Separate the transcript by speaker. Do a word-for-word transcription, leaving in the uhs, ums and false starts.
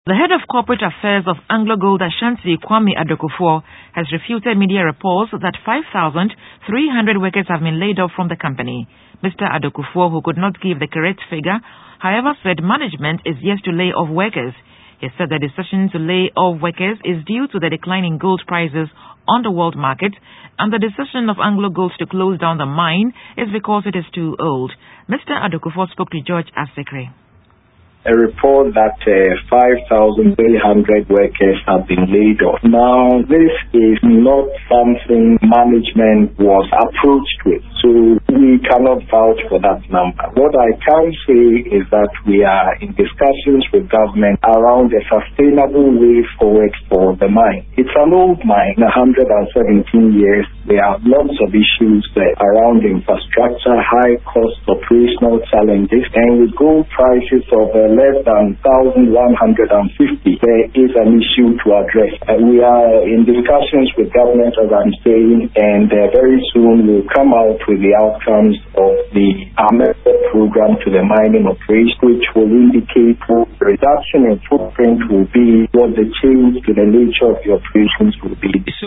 Speaker 1: The head of corporate affairs of AngloGold Ashanti, Kwame Adokufo, has refuted media reports that five thousand three hundred workers have been laid off from the company. Mister Adokufo, who could not give the correct figure, however, said management is yet to lay off workers. He said the decision to lay off workers is due to the decline in gold prices on the world market, and the decision of AngloGold to close down the mine is because it is too old. Mister Adokufo spoke to George Asekre.
Speaker 2: A report that uh, five thousand three hundred workers have been laid off. Now, this is not something management was approached with, so we cannot vouch for that number. What I can say is that we are in discussions with government around a sustainable way forward for the mine. It's an old mine, one hundred seventeen years. There are lots of issues there around infrastructure, high cost operational challenges, and with gold prices of uh, less than one thousand one hundred fifty, there is an issue to address. Uh, we are in discussions with government, as I'm saying, and uh, very soon we'll come out with the outcomes of the AMET program to the mining operation, which will indicate what the reduction in footprint will be, what the change to the nature of the operations will be.